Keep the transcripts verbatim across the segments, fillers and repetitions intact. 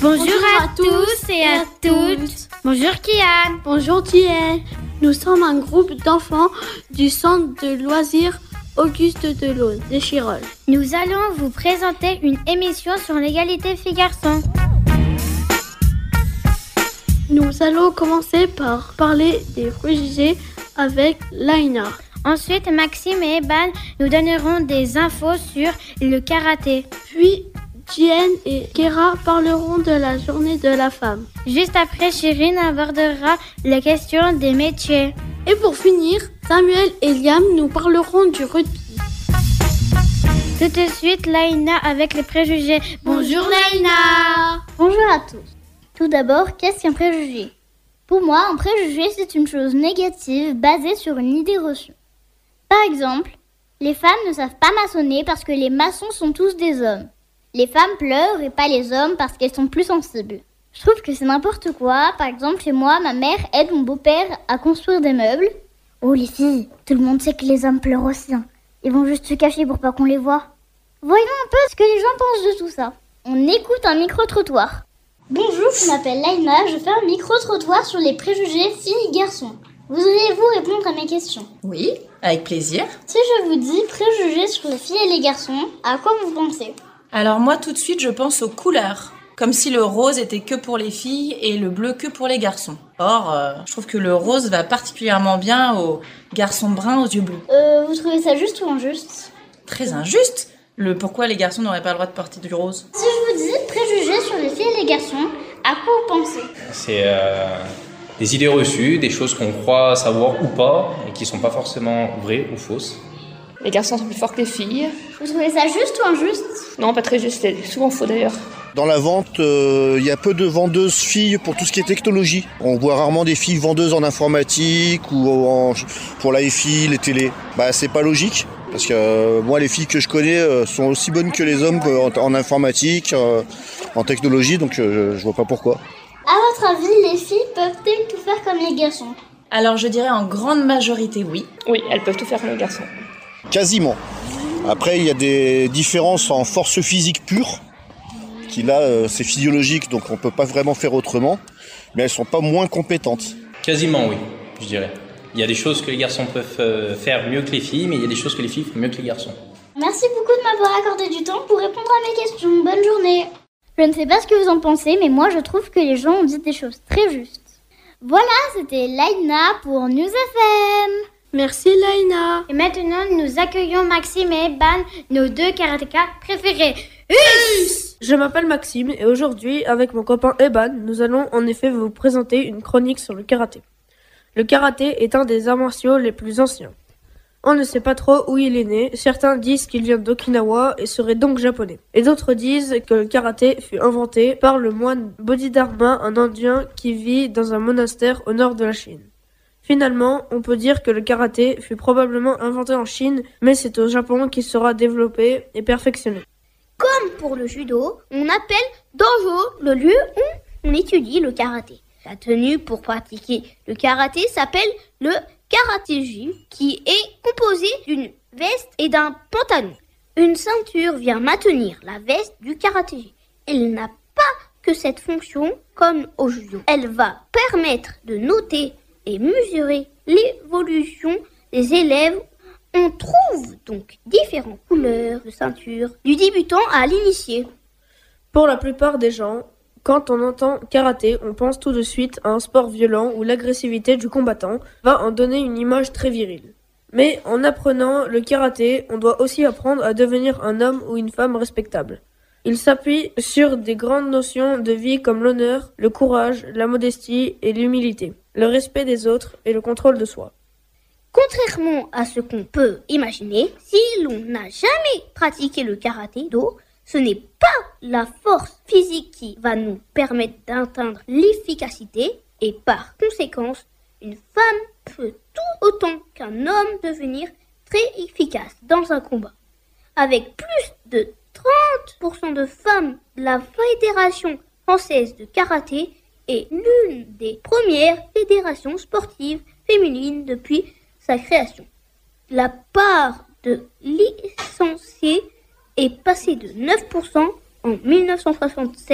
Bonjour, Bonjour à, à tous et à, à toutes. Bonjour Kian. Bonjour Thien. Nous sommes un groupe d'enfants du centre de loisirs Auguste Delauze de Chirol. Nous allons vous présenter une émission sur l'égalité filles-garçons. Nous allons commencer par parler des préjugés avec Laina. Ensuite, Maxime et Eban nous donneront des infos sur le karaté. Puis, Jen et Kera parleront de la journée de la femme. Juste après, Chirine abordera la question des métiers. Et pour finir, Samuel et Liam nous parleront du rugby. Tout de suite, Laina avec les préjugés. Bonjour Laina. Bonjour à tous. Tout d'abord, qu'est-ce qu'un préjugé ? Pour moi, un préjugé, c'est une chose négative basée sur une idée reçue. Par exemple, les femmes ne savent pas maçonner parce que les maçons sont tous des hommes. Les femmes pleurent et pas les hommes parce qu'elles sont plus sensibles. Je trouve que c'est n'importe quoi. Par exemple, chez moi, ma mère aide mon beau-père à construire des meubles. Oh les filles, tout le monde sait que les hommes pleurent aussi. Hein. Ils vont juste se cacher pour pas qu'on les voie. Voyons un peu ce que les gens pensent de tout ça. On écoute un micro-trottoir. Bonjour, je m'appelle Laina, je fais un micro-trottoir sur les préjugés filles-garçons. Voudriez-vous répondre à mes questions ? Oui, avec plaisir. Si je vous dis préjugés sur les filles et les garçons, à quoi vous pensez ? Alors moi, tout de suite, je pense aux couleurs. Comme si le rose était que pour les filles et le bleu que pour les garçons. Or, euh, je trouve que le rose va particulièrement bien aux garçons bruns aux yeux bleus. Euh, vous trouvez ça juste ou injuste ? Très injuste. Le pourquoi les garçons n'auraient pas le droit de porter du rose ? Si je vous dis préjugés sur les filles et les garçons, à quoi vous pensez ? C'est euh, des idées reçues, des choses qu'on croit savoir ou pas, et qui sont pas forcément vraies ou fausses. Les garçons sont plus forts que les filles. Vous trouvez ça juste ou injuste ? Non, pas très juste, c'est souvent faux d'ailleurs. Dans la vente, il euh, y a peu de vendeuses filles pour tout ce qui est technologie. On voit rarement des filles vendeuses en informatique ou en, pour la F I, les télés. Bah, c'est pas logique, parce que euh, moi, les filles que je connais euh, sont aussi bonnes que les hommes euh, en, en informatique, euh, en technologie, donc euh, je vois pas pourquoi. À votre avis, les filles peuvent-elles tout faire comme les garçons ? Alors je dirais en grande majorité oui. Oui, elles peuvent tout faire comme les garçons. Quasiment. Après, il y a des différences en force physique pure, qui là, euh, c'est physiologique, donc on peut pas vraiment faire autrement, mais elles sont pas moins compétentes. Quasiment oui, je dirais. Il y a des choses que les garçons peuvent euh, faire mieux que les filles, mais il y a des choses que les filles font mieux que les garçons. Merci beaucoup de m'avoir accordé du temps pour répondre à mes questions. Bonne journée. Je ne sais pas ce que vous en pensez, mais moi je trouve que les gens ont dit des choses très justes. Voilà, c'était Laina pour News F M. Merci Laina. Et maintenant, nous accueillons Maxime et Eban, nos deux karatékas préférés. Us! Je m'appelle Maxime et aujourd'hui, avec mon copain Eban, nous allons en effet vous présenter une chronique sur le karaté. Le karaté est un des arts martiaux les plus anciens. On ne sait pas trop où il est né, certains disent qu'il vient d'Okinawa et serait donc japonais. Et d'autres disent que le karaté fut inventé par le moine Bodhidharma, un indien qui vit dans un monastère au nord de la Chine. Finalement, on peut dire que le karaté fut probablement inventé en Chine, mais c'est au Japon qu'il sera développé et perfectionné. Comme pour le judo, on appelle dojo le lieu où on étudie le karaté. La tenue pour pratiquer le karaté s'appelle le karaté-gi, qui est composé d'une veste et d'un pantalon. Une ceinture vient maintenir la veste du karaté-gi. Elle n'a pas que cette fonction comme au judo. Elle va permettre de noter et mesurer l'évolution des élèves. On trouve donc différentes couleurs de ceinture, du débutant à l'initié. Pour la plupart des gens, quand on entend karaté, on pense tout de suite à un sport violent où l'agressivité du combattant va en donner une image très virile. Mais en apprenant le karaté, on doit aussi apprendre à devenir un homme ou une femme respectable. Il s'appuie sur des grandes notions de vie comme l'honneur, le courage, la modestie et l'humilité, le respect des autres et le contrôle de soi. Contrairement à ce qu'on peut imaginer, si l'on n'a jamais pratiqué le karaté-do, ce n'est pas la force physique qui va nous permettre d'atteindre l'efficacité et par conséquence, une femme peut tout autant qu'un homme devenir très efficace dans un combat. Avec plus de trente pour cent de femmes, la Fédération française de karaté est l'une des premières fédérations sportives féminines depuis sa création. La part de licenciés est passée de neuf pour cent en mille neuf cent soixante-seize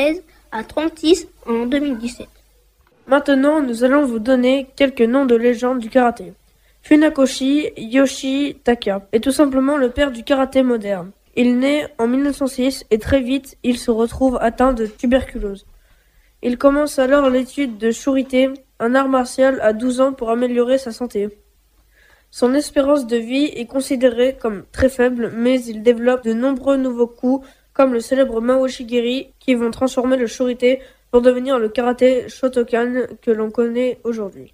à trente-six en deux mille dix-sept. Maintenant, nous allons vous donner quelques noms de légendes du karaté. Funakoshi Yoshitaka est tout simplement le père du karaté moderne. Il naît en mille neuf cent six et très vite, il se retrouve atteint de tuberculose. Il commence alors l'étude de shurite, un art martial à douze ans pour améliorer sa santé. Son espérance de vie est considérée comme très faible, mais il développe de nombreux nouveaux coups, comme le célèbre Maoshigiri, qui vont transformer le shurite pour devenir le karaté Shotokan que l'on connaît aujourd'hui.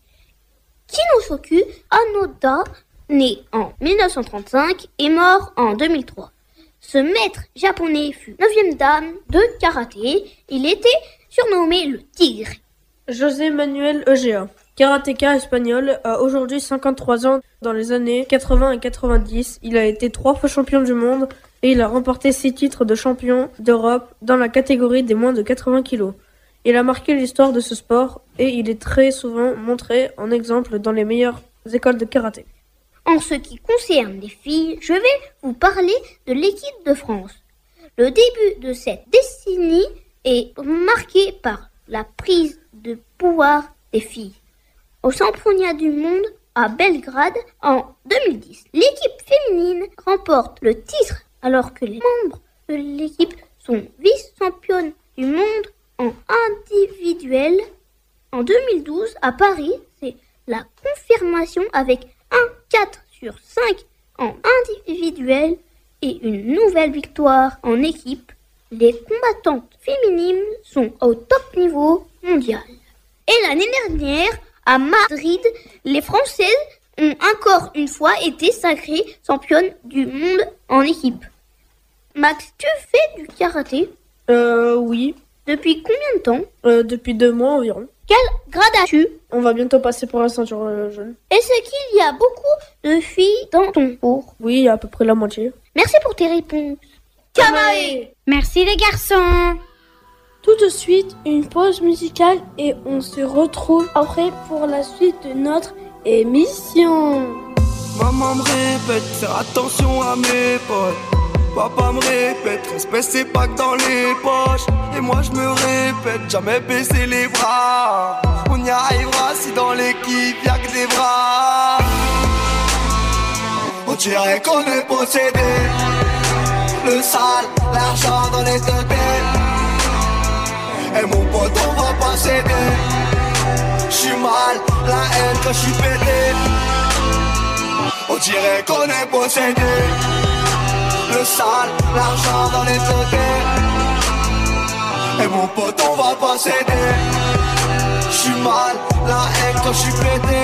Kinosoku Anoda, né en mille neuf cent trente-cinq et mort en deux mille trois. Ce maître japonais fut neuvième dame de karaté. Il était surnommé le Tigre. José Manuel Egea, karatéka espagnol, a aujourd'hui cinquante-trois ans. Dans les années quatre-vingts et quatre-vingt-dix, il a été trois fois champion du monde et il a remporté six titres de champion d'Europe dans la catégorie des moins de quatre-vingts kilos. Il a marqué l'histoire de ce sport et il est très souvent montré en exemple dans les meilleures écoles de karaté. En ce qui concerne les filles, je vais vous parler de l'équipe de France. Le début de cette décennie est marqué par la prise de pouvoir des filles. Au championnat du monde à Belgrade en deux mille dix, l'équipe féminine remporte le titre alors que les membres de l'équipe sont vice-championnes du monde en individuel. En deux mille douze, à Paris, c'est la confirmation avec un quatre sur cinq en individuel et une nouvelle victoire en équipe. Les combattantes féminines sont au top niveau mondial. Et l'année dernière, à Madrid, les Françaises ont encore une fois été sacrées championnes du monde en équipe. Max, tu fais du karaté? Euh, oui. Depuis combien de temps? Euh, depuis deux mois environ. Quel grade as-tu? On va bientôt passer pour la ceinture euh, jaune. Est-ce qu'il y a beaucoup de filles dans ton cours? Oui, à peu près la moitié. Merci pour tes réponses. Kamae! Merci les garçons. Tout de suite, une pause musicale et on se retrouve après pour la suite de notre émission. Maman me répète, faire attention à mes potes. Papa me répète, respect c'est pas que dans les poches. Et moi je me répète, jamais baisser les bras. On y arrivera si dans l'équipe y'a que des bras. On dirait qu'on est possédé. Le sale, l'argent dans les deux têtes. Et mon pote on va pas céder. J'suis mal, la haine quand j'suis pété. On dirait qu'on est possédé. Le sale, l'argent dans les côtés. Et mon pote on va pas céder. J'suis mal, la haine quand j'suis pété.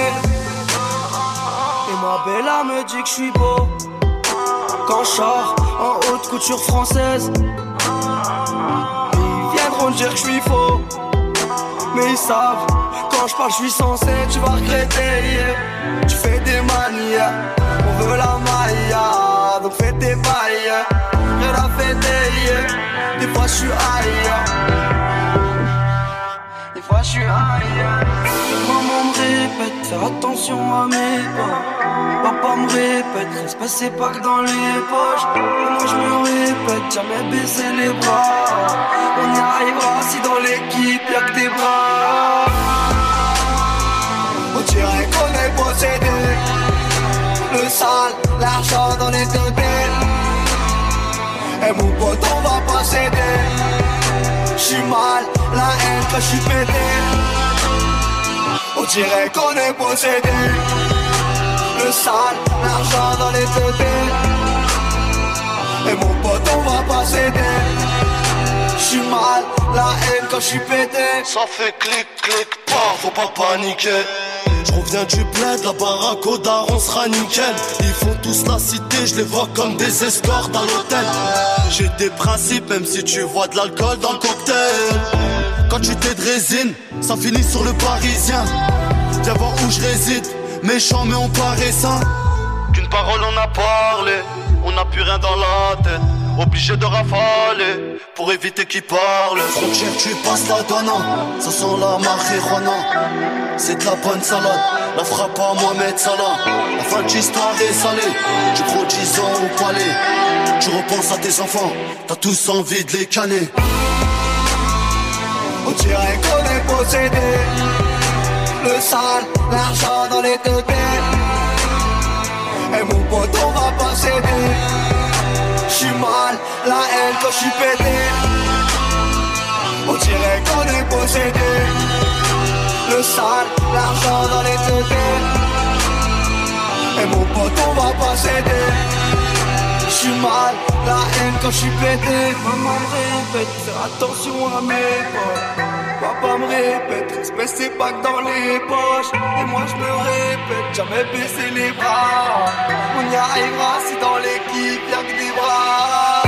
Et ma bella me dit que j'suis beau quand j'sors en haute couture française. Ils viendront dire que j'suis faux, mais ils savent, quand j'parle j'suis censé. Tu vas regretter, yeah. Tu fais des manières, on veut la maille, donc fais tes bails. Rien à fêter, yeah. Des fois j'suis ailleurs, des fois j'suis ailleurs. Maman me répète, faire attention à mes pas. Papa me répète, respect c'est pas que dans les poches. Et moi je me répète, jamais baisser les bras. On y arrivera si dans l'équipe y'a que des bras. On dirait qu'on est possédé. Le sale, l'argent dans les deux têtes. Et mon pote on va pas céder. J'suis mal, la haine quand j'suis pété. On dirait qu'on est possédé. Le sale, l'argent dans les deux têtes. Et mon pote on va pas céder. J'suis mal, la haine quand j'suis pété. Ça fait clic clic pas, faut pas paniquer. Je reviens du bled, la baraque au daron sera nickel. Ils font tous la cité, je les vois comme des escortes à l'hôtel. J'ai des principes, même si tu vois de l'alcool dans le cocktail. Quand tu t'es de résine, ça finit sur le parisien. Viens voir où je réside, méchant mais on paraît sain. Qu'une parole on a parlé, on n'a plus rien dans la tête. Obligé de rafaler, pour éviter qu'ils parlent. Frontière tu passes la donnant, ça sent la marijuana. C'est de la bonne salade, la frappe à Mohamed Salah. La fin de l'histoire est salée, tu prends dix ans au palais. Tu repenses à tes enfants, t'as tous envie de les canner. On dirait qu'on est possédé. Le sale, l'argent dans les deux têtes. Et mon pote on va pas céder. J'suis mal, la haine quand j'suis pété. On dirait qu'on est possédé. Le sale, l'argent dans les deux têtes. Et mon pote on va pas céder. J'suis mal, la haine quand j'suis pété. Maman me répète, faire attention à mes potes. Papa me répète, respect c'est pas que dans les poches. Et moi je me répète, jamais baisser les bras. On y arrivera si dans l'équipe y'a que des bras.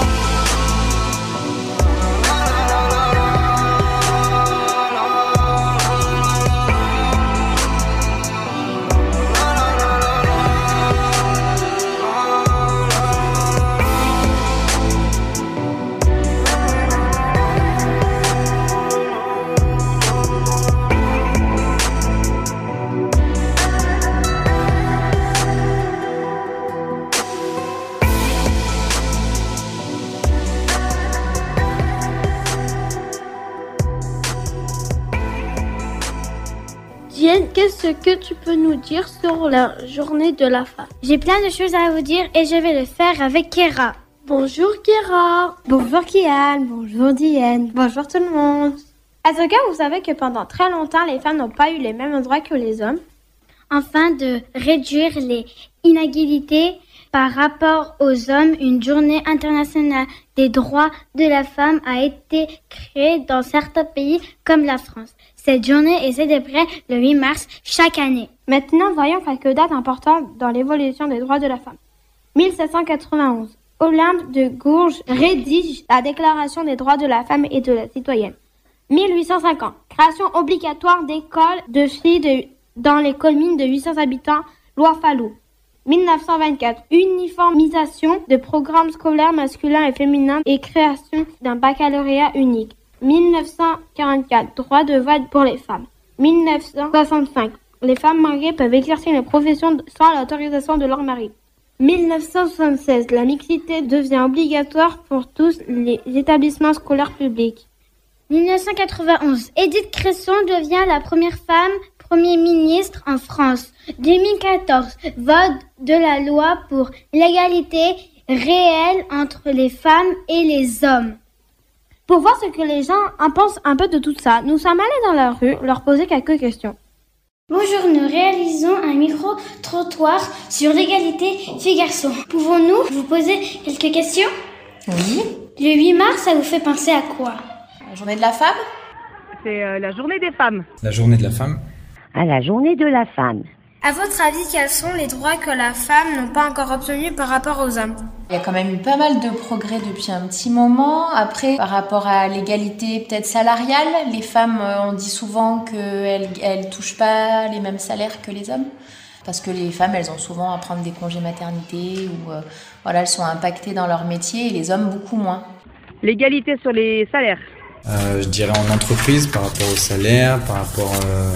Diane, qu'est-ce que tu peux nous dire sur la journée de la femme? J'ai plein de choses à vous dire et je vais le faire avec Kéra. Bonjour Kéra. Bonjour Kian, bonjour Diane, bonjour tout le monde. Est-ce que vous savez que pendant très longtemps, les femmes n'ont pas eu les mêmes droits que les hommes? Afin de réduire les inégalités par rapport aux hommes, une journée internationale des droits de la femme a été créée dans certains pays comme la France. Cette journée est célébrée le huit mars chaque année. Maintenant, voyons quelques dates importantes dans l'évolution des droits de la femme. mille sept cent quatre-vingt-onze. Olympe de Gouges rédige la Déclaration des droits de la femme et de la citoyenne. mille huit cent cinquante. Création obligatoire d'écoles de filles de, dans les communes de huit cents habitants, loi Fallou. mille neuf cent vingt-quatre. Uniformisation de programmes scolaires masculins et féminins et création d'un baccalauréat unique. mille neuf cent quarante-quatre. Droit de vote pour les femmes. mille neuf cent soixante-cinq. Les femmes mariées peuvent exercer une profession sans l'autorisation de leur mari. mille neuf cent soixante-seize. La mixité devient obligatoire pour tous les établissements scolaires publics. mille neuf cent quatre-vingt-onze. Édith Cresson devient la première femme Premier ministre en France. deux mille quatorze. Vote de la loi pour l'égalité réelle entre les femmes et les hommes. Pour voir ce que les gens en pensent un peu de tout ça, nous sommes allés dans la rue leur poser quelques questions. Bonjour, nous réalisons un micro-trottoir sur l'égalité filles-garçons. Pouvons-nous vous poser quelques questions? Oui. Le huit mars, ça vous fait penser à quoi? La journée de la femme? C'est euh, la journée des femmes. La journée de la femme? À la journée de la femme. À votre avis, quels sont les droits que la femme n'a pas encore obtenus par rapport aux hommes? Il y a quand même eu pas mal de progrès depuis un petit moment. Après, par rapport à l'égalité peut-être salariale, les femmes, on dit souvent qu'elles elles touchent pas les mêmes salaires que les hommes. Parce que les femmes, elles ont souvent à prendre des congés maternité ou euh, voilà, elles sont impactées dans leur métier et les hommes beaucoup moins. L'égalité sur les salaires. Euh, je dirais en entreprise, par rapport au salaire, par rapport euh,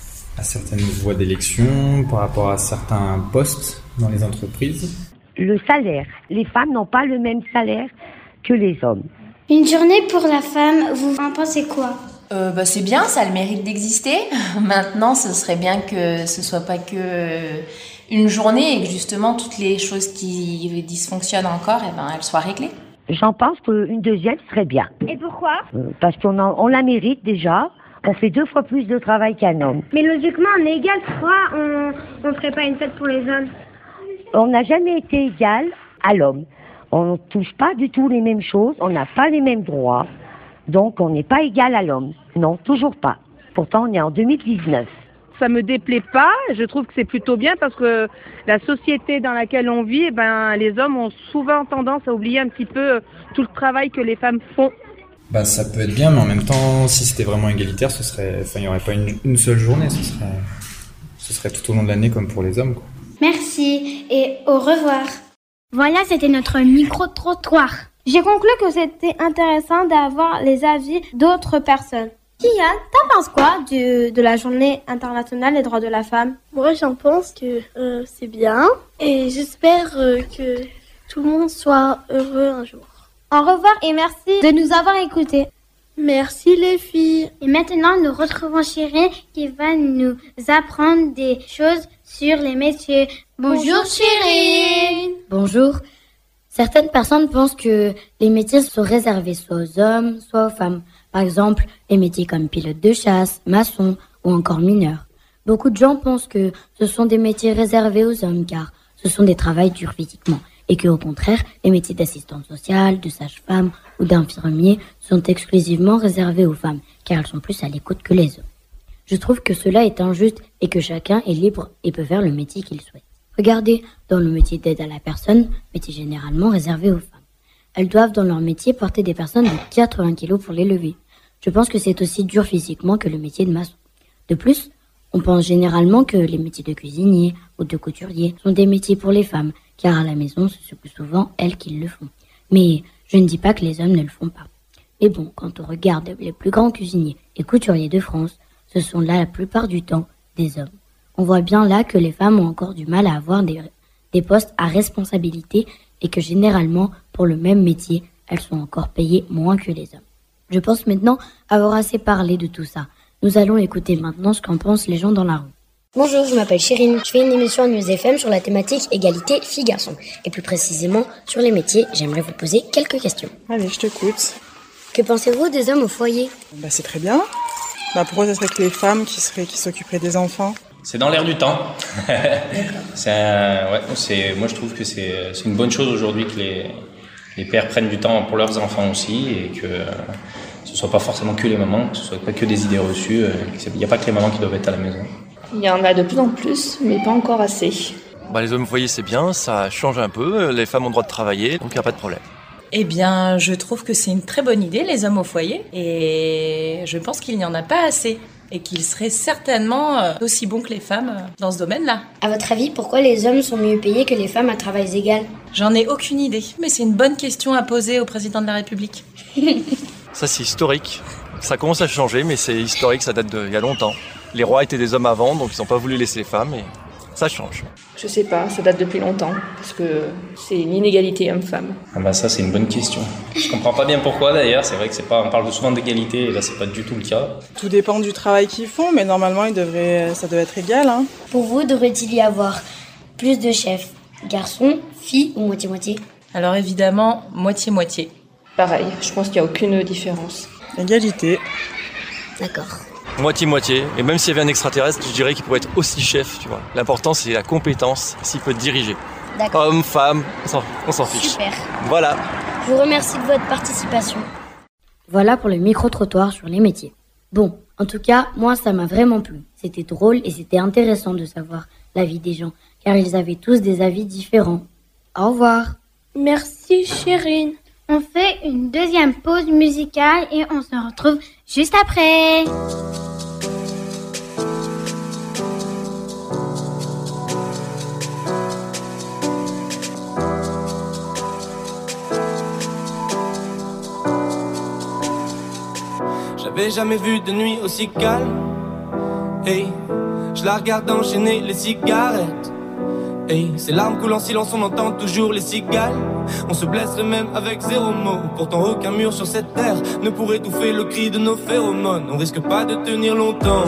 à certaines voies d'élection, par rapport à certains postes dans les entreprises. Le salaire. Les femmes n'ont pas le même salaire que les hommes. Une journée pour la femme, vous en pensez quoi? euh, bah, C'est bien, ça a le mérite d'exister. Maintenant, ce serait bien que ce soit pas que une journée et que justement toutes les choses qui dysfonctionnent encore, eh ben, elles soient réglées. J'en pense qu'une deuxième serait bien. Et pourquoi? Euh, parce qu'on en, on la mérite déjà. On fait deux fois plus de travail qu'un homme. Mais logiquement, on est égal. Pourquoi on ne ferait pas une fête pour les hommes? On n'a jamais été égal à l'homme. On ne touche pas du tout les mêmes choses. On n'a pas les mêmes droits. Donc, on n'est pas égal à l'homme. Non, toujours pas. Pourtant, on est en deux mille dix-neuf. Ça me déplaît pas. Je trouve que c'est plutôt bien parce que la société dans laquelle on vit, eh ben, les hommes ont souvent tendance à oublier un petit peu tout le travail que les femmes font. Bah, ça peut être bien, mais en même temps, si c'était vraiment égalitaire, ce serait, enfin, il n'y aurait pas une, une seule journée. Ce serait, ce serait tout au long de l'année comme pour les hommes, quoi. Merci et au revoir. Voilà, c'était notre micro-trottoir. J'ai conclu que c'était intéressant d'avoir les avis d'autres personnes. Kian, t'en penses quoi de, de la journée internationale des droits de la femme? Moi, j'en pense que euh, c'est bien et j'espère euh, que tout le monde soit heureux un jour. Au revoir et merci de nous avoir écoutés. Merci les filles. Et maintenant, nous retrouvons Chirine qui va nous apprendre des choses sur les métiers. Bonjour Chirine. Bonjour. Certaines personnes pensent que les métiers sont réservés soit aux hommes, soit aux femmes. Par exemple, les métiers comme pilote de chasse, maçon ou encore mineur. Beaucoup de gens pensent que ce sont des métiers réservés aux hommes car ce sont des travails durs physiquement et que, au contraire, les métiers d'assistante sociale, de sage-femme ou d'infirmier sont exclusivement réservés aux femmes car elles sont plus à l'écoute que les hommes. Je trouve que cela est injuste et que chacun est libre et peut faire le métier qu'il souhaite. Regardez, dans le métier d'aide à la personne, métier généralement réservé aux femmes. Elles doivent dans leur métier porter des personnes de quatre-vingts kilos pour les lever. Je pense que c'est aussi dur physiquement que le métier de maçon. De plus, on pense généralement que les métiers de cuisinier ou de couturier sont des métiers pour les femmes, car à la maison, c'est plus souvent elles qui le font. Mais je ne dis pas que les hommes ne le font pas. Mais bon, quand on regarde les plus grands cuisiniers et couturiers de France, ce sont là la plupart du temps des hommes. On voit bien là que les femmes ont encore du mal à avoir des, des postes à responsabilité et que généralement, pour le même métier, elles sont encore payées moins que les hommes. Je pense maintenant avoir assez parlé de tout ça. Nous allons écouter maintenant ce qu'en pensent les gens dans la rue. Bonjour, je m'appelle Chirine. Je fais une émission à News F M sur la thématique égalité filles-garçons. Et plus précisément, sur les métiers, j'aimerais vous poser quelques questions. Allez, je t'écoute. Que pensez-vous des hommes au foyer ? Bah, c'est très bien. Bah, pourquoi ça serait que les femmes qui seraient, qui s'occuperaient des enfants ? C'est dans l'air du temps. c'est un, ouais, c'est, moi, je trouve que c'est, c'est une bonne chose aujourd'hui que les, les pères prennent du temps pour leurs enfants aussi et que euh, ce ne soit pas forcément que les mamans, que ce ne soit pas que des idées reçues. Euh, il n'y a pas que les mamans qui doivent être à la maison. Il y en a de plus en plus, mais pas encore assez. Bah, les hommes au foyer, c'est bien, ça change un peu. Les femmes ont le droit de travailler, donc il n'y a pas de problème. Eh bien, je trouve que c'est une très bonne idée, les hommes au foyer, et je pense qu'il n'y en a pas assez. Et qu'ils seraient certainement aussi bons que les femmes dans ce domaine-là. À votre avis, pourquoi les hommes sont mieux payés que les femmes à travail égal ? J'en ai aucune idée, mais c'est une bonne question à poser au président de la République. Ça, c'est historique. Ça commence à changer, mais c'est historique, ça date d'il y a longtemps. Les rois étaient des hommes avant, donc ils n'ont pas voulu laisser les femmes, et ça change. Je sais pas, ça date depuis longtemps, parce que c'est une inégalité homme-femme. Ah bah ça, c'est une bonne question. Je comprends pas bien pourquoi d'ailleurs, c'est vrai que c'est pas, on parle souvent d'égalité, et là c'est pas du tout le cas. Tout dépend du travail qu'ils font, mais normalement ils devraient, ça doit être égal. Hein. Pour vous, devrait-il y avoir plus de chefs, garçons, filles ou moitié-moitié ? Alors évidemment, moitié-moitié. Pareil, je pense qu'il n'y a aucune différence. Égalité. D'accord. Moitié-moitié, et même s'il y avait un extraterrestre, je dirais qu'il pourrait être aussi chef, tu vois. L'important, c'est la compétence, s'il peut diriger. D'accord. Homme, femme, on s'en, on s'en fiche. Super. Voilà. Je vous remercie de votre participation. Voilà pour le micro-trottoir sur les métiers. Bon, en tout cas, moi, ça m'a vraiment plu. C'était drôle et c'était intéressant de savoir l'avis des gens, car ils avaient tous des avis différents. Au revoir. Merci, Chirine. On fait une deuxième pause musicale et on se retrouve juste après. J'avais jamais vu de nuit aussi calme. Hey, je la regarde enchaîner les cigarettes. Hey, ses larmes coulent en silence, on entend toujours les cigales. On se blesserait même avec zéro mot. Pourtant aucun mur sur cette terre ne pourrait étouffer le cri de nos phéromones. On risque pas de tenir longtemps.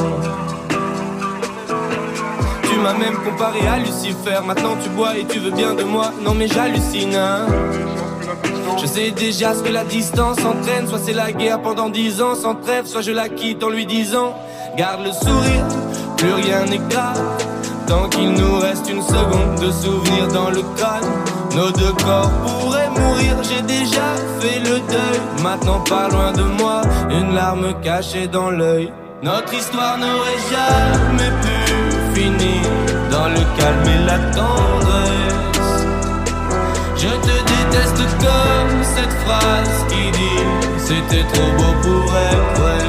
Tu m'as même comparé à Lucifer. Maintenant tu bois et tu veux bien de moi. Non mais j'hallucine, hein. Je sais déjà ce que la distance entraîne. Soit c'est la guerre pendant dix ans sans trêve, soit je la quitte en lui disant garde le sourire, plus rien n'est grave. Tant qu'il nous reste une seconde de souvenir dans le crâne. Nos deux corps pourraient mourir, j'ai déjà fait le deuil. Maintenant pas loin de moi, une larme cachée dans l'œil. Notre histoire n'aurait jamais pu finir dans le calme et la tendresse. Je te déteste comme cette phrase qui dit c'était trop beau pour être vrai.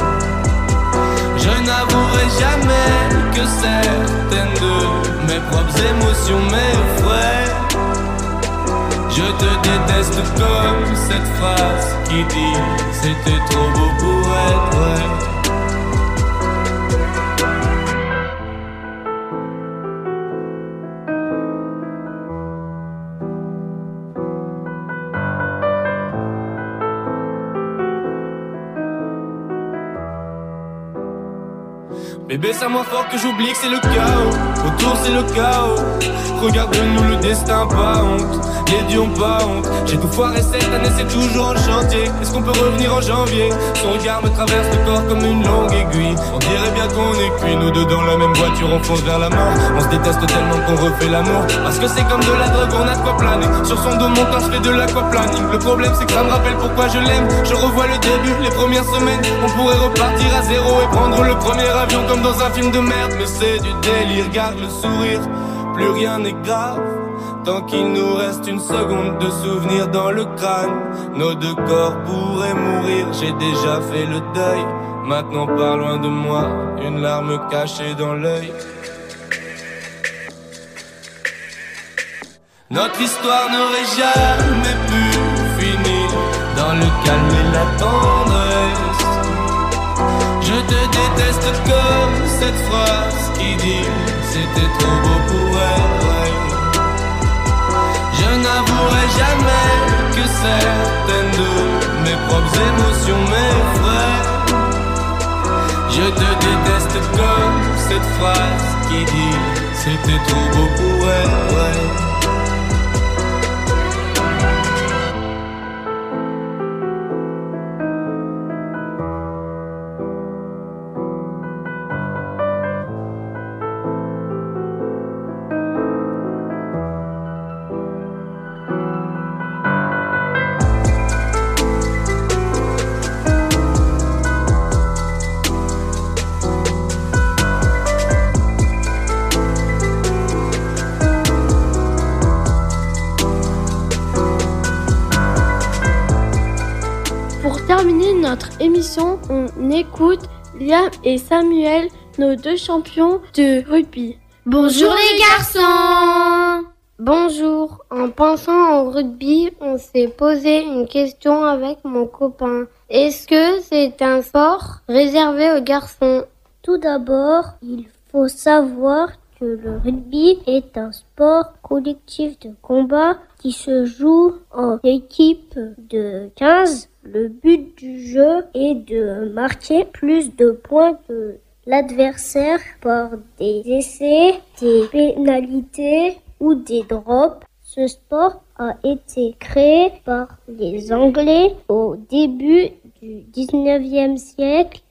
Je n'avouerai jamais que certaines de mes propres émotions m'effraient. Je te déteste comme cette phrase qui dit c'était trop beau pour être vrai. Bébé, c'est à moi fort que j'oublie que c'est le chaos. Autour c'est le chaos. Regarde-nous, le destin, pas honte. Les dieux ont pas honte. J'ai tout foiré cette année, c'est toujours en chantier. Est-ce qu'on peut revenir en janvier? Son regard me traverse le corps comme une longue aiguille. On dirait bien qu'on est cuits, nous deux dans la même voiture, on fonce vers la mort. On se déteste tellement qu'on refait l'amour. Parce que c'est comme de la drogue, on a de quoi planer. Sur son dos, mon corps, je fais de l'aquaplaning. Le problème c'est que ça me rappelle pourquoi je l'aime. Je revois le début, les premières semaines. On pourrait repartir à zéro et prendre le premier avion comme dans un film de merde. Mais c'est du délire, garde le sourire. Plus rien n'est grave tant qu'il nous reste une seconde de souvenir dans le crâne. Nos deux corps pourraient mourir, j'ai déjà fait le deuil. Maintenant pas loin de moi, une larme cachée dans l'œil. Notre histoire n'aurait jamais pu finir dans le calme et la tendresse. Je te déteste comme cette phrase qui dit c'était trop beau pour être. Je n'avouerai jamais que certaines de mes propres émotions m'effraient. Je te déteste comme cette phrase qui dit c'était trop beau pour être. Notre émission, on écoute Liam et Samuel, nos deux champions de rugby. Bonjour les garçons! Bonjour. En pensant au rugby, on s'est posé une question avec mon copain. Est-ce que c'est un sport réservé aux garçons? Tout d'abord, il faut savoir que le rugby est un sport collectif de combat qui se joue en équipe de quinze. Le but du jeu est de marquer plus de points que l'adversaire par des essais, des pénalités ou des drops. Ce sport a été créé par les Anglais au début du dix-neuvième siècle.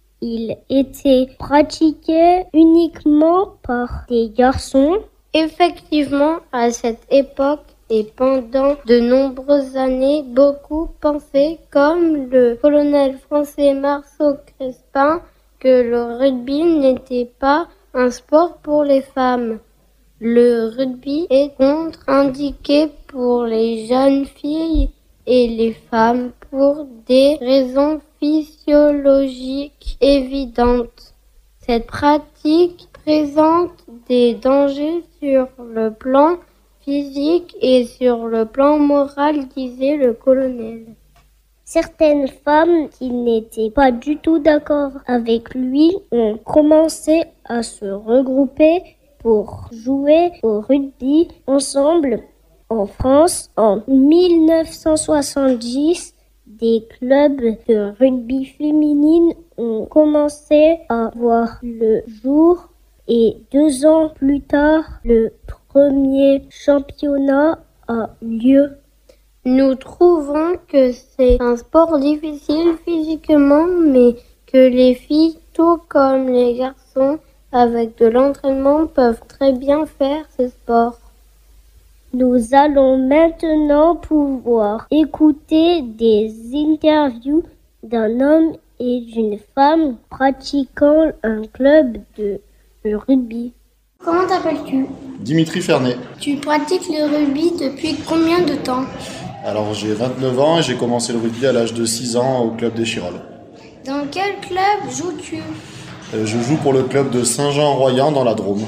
Il était pratiqué uniquement par des garçons. Effectivement, à cette époque, et pendant de nombreuses années, beaucoup pensaient, comme le colonel français Marceau Crespin, que le rugby n'était pas un sport pour les femmes. Le rugby est contre-indiqué pour les jeunes filles et les femmes pour des raisons physiologiques évidentes. Cette pratique présente des dangers sur le plan physique et sur le plan moral, disait le colonel. Certaines femmes qui n'étaient pas du tout d'accord avec lui ont commencé à se regrouper pour jouer au rugby ensemble. En France, en mille neuf cent soixante-dix, des clubs de rugby féminine ont commencé à voir le jour et deux ans plus tard, le premier championnat a lieu. Nous trouvons que c'est un sport difficile physiquement, mais que les filles, tout comme les garçons, avec de l'entraînement, peuvent très bien faire ce sport. Nous allons maintenant pouvoir écouter des interviews d'un homme et d'une femme pratiquant un club de rugby. Comment t'appelles-tu? Dimitri Fernet. Tu pratiques le rugby depuis combien de temps? Alors j'ai vingt-neuf ans et j'ai commencé le rugby à l'âge de six ans au club d'Échirolles. Dans quel club joues-tu? euh, Je joue pour le club de Saint-Jean-Royan dans la Drôme.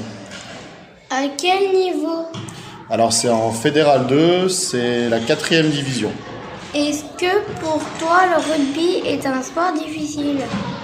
À quel niveau? Alors c'est en Fédéral deux, c'est la quatrième division. Est-ce que pour toi le rugby est un sport difficile?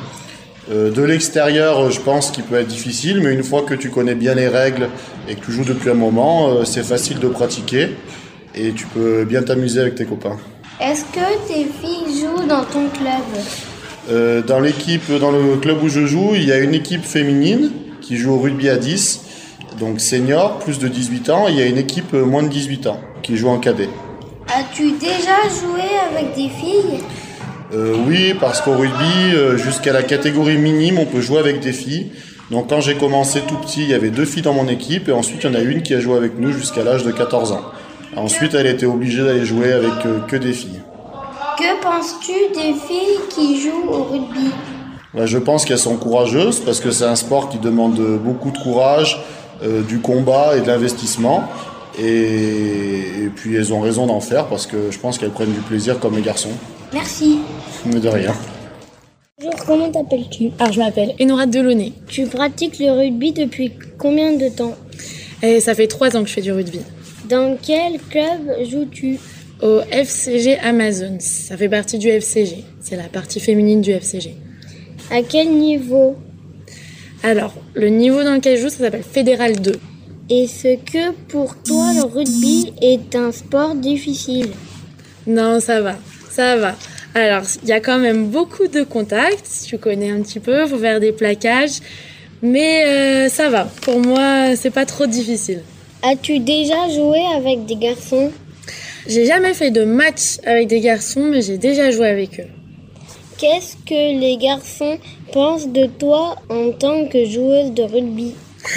Euh, de l'extérieur, je pense qu'il peut être difficile, mais une fois que tu connais bien les règles et que tu joues depuis un moment, euh, c'est facile de pratiquer et tu peux bien t'amuser avec tes copains. Est-ce que tes filles jouent dans ton club? Euh, dans l'équipe, dans le club où je joue, il y a une équipe féminine qui joue au rugby à dix, donc senior, plus de dix-huit ans. Et il y a une équipe moins de dix-huit ans qui joue en cadet. As-tu déjà joué avec des filles? Euh, oui, parce qu'au rugby, euh, jusqu'à la catégorie minime, on peut jouer avec des filles. Donc quand j'ai commencé tout petit, il y avait deux filles dans mon équipe et ensuite il y en a une qui a joué avec nous jusqu'à l'âge de quatorze ans. Ensuite, elle était obligée d'aller jouer avec euh, que des filles. Que penses-tu des filles qui jouent au rugby? Là, je pense qu'elles sont courageuses parce que c'est un sport qui demande beaucoup de courage, euh, du combat et de l'investissement. Et, et puis elles ont raison d'en faire parce que je pense qu'elles prennent du plaisir comme les garçons. Merci. Mais de rien. Bonjour, comment t'appelles-tu? Alors je m'appelle Enora Delaunay. Tu pratiques le rugby depuis combien de temps? Et ça fait trois ans que je fais du rugby. Dans quel club joues-tu? Au F C G Amazon. Ça fait partie du F C G. C'est la partie féminine du F C G. À quel niveau? Alors, le niveau dans lequel je joue, ça s'appelle Fédéral deux. Est-ce que pour toi le rugby est un sport difficile? Non, ça va, ça va. Alors, il y a quand même beaucoup de contacts, tu connais un petit peu, il faut faire des plaquages, mais euh, ça va. Pour moi, c'est pas trop difficile. As-tu déjà joué avec des garçons? J'ai jamais fait de match avec des garçons, mais j'ai déjà joué avec eux. Qu'est-ce que les garçons pensent de toi en tant que joueuse de rugby?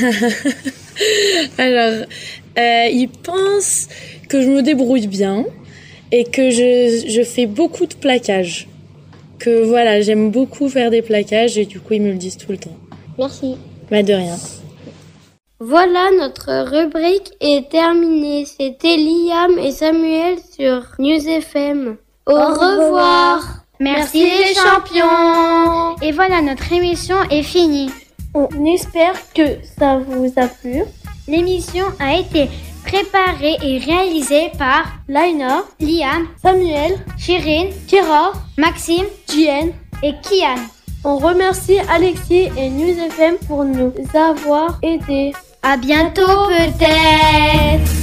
Alors, euh, ils pensent que je me débrouille bien et que je, je fais beaucoup de plaquages. Que voilà, j'aime beaucoup faire des plaquages et du coup, ils me le disent tout le temps. Merci. Bah, de rien. Voilà, notre rubrique est terminée. C'était Liam et Samuel sur News F M. Au, Au revoir. revoir. Merci, Merci les champions. Et voilà, notre émission est finie. On espère que ça vous a plu. L'émission a été préparée et réalisée par Laina, Liam, Samuel, Chirine, Kira, Maxime, Jen et Kian. On remercie Alexis et News F M pour nous avoir aidés. À bientôt peut-être.